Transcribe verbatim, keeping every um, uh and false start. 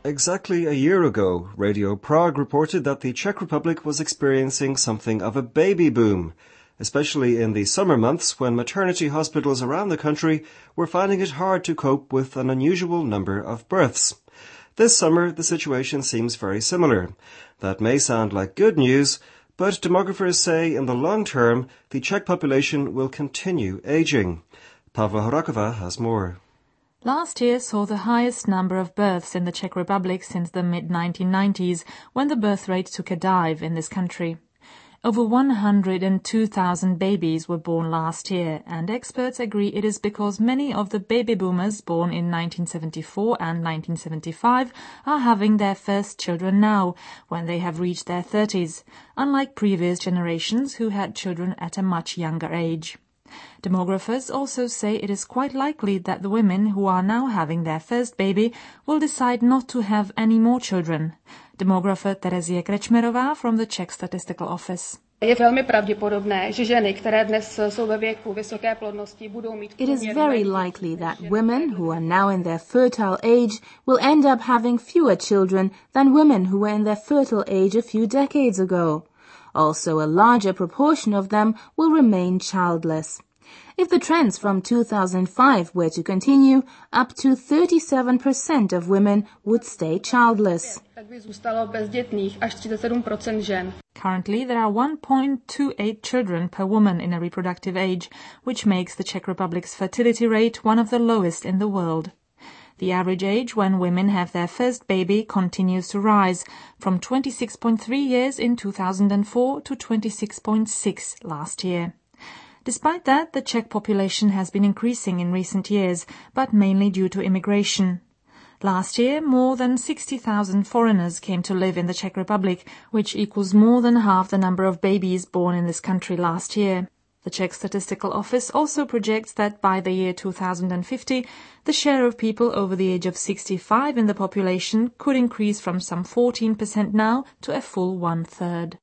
Exactly a year ago, Radio Prague reported that the Czech Republic was experiencing something of a baby boom, especially in the summer months when maternity hospitals around the country were finding it hard to cope with an unusual number of births. This summer, the situation seems very similar. That may sound like good news, but demographers say in the long term, the Czech population will continue aging. Pavla Horakova has more. Last year saw the highest number of births in the Czech Republic since the mid nineteen nineties, when the birth rate took a dive in this country. Over one hundred two thousand babies were born last year, and experts agree it is because many of the baby boomers born in nineteen seventy-four and nineteen seventy-five are having their first children now, when they have reached their thirties, unlike previous generations who had children at a much younger age. Demographers also say it is quite likely that the women who are now having their first baby will decide not to have any more children. Demographer Terezie Krečmerová from the Czech Statistical Office. Je velmi pravděpodobné, že ženy, které dnes jsou ve věku vysoké plodnosti, budou mít. It is very likely that women who are now in their fertile age will end up having fewer children than women who were in their fertile age a few decades ago. Also, a larger proportion of them will remain childless. If the trends from two thousand five were to continue, up to thirty-seven percent of women would stay childless. Tak by zůstalo bezdětných až třicet sedm procent žen. Currently, there are one point two eight children per woman in a reproductive age, which makes the Czech Republic's fertility rate one of the lowest in the world. The average age when women have their first baby continues to rise, from twenty-six point three years in two thousand four to twenty-six point six last year. Despite that, the Czech population has been increasing in recent years, but mainly due to immigration. Last year, more than sixty thousand foreigners came to live in the Czech Republic, which equals more than half the number of babies born in this country last year. The Czech Statistical Office also projects that by the year two thousand fifty, the share of people over the age of sixty-five in the population could increase from some fourteen percent now to a full one-third.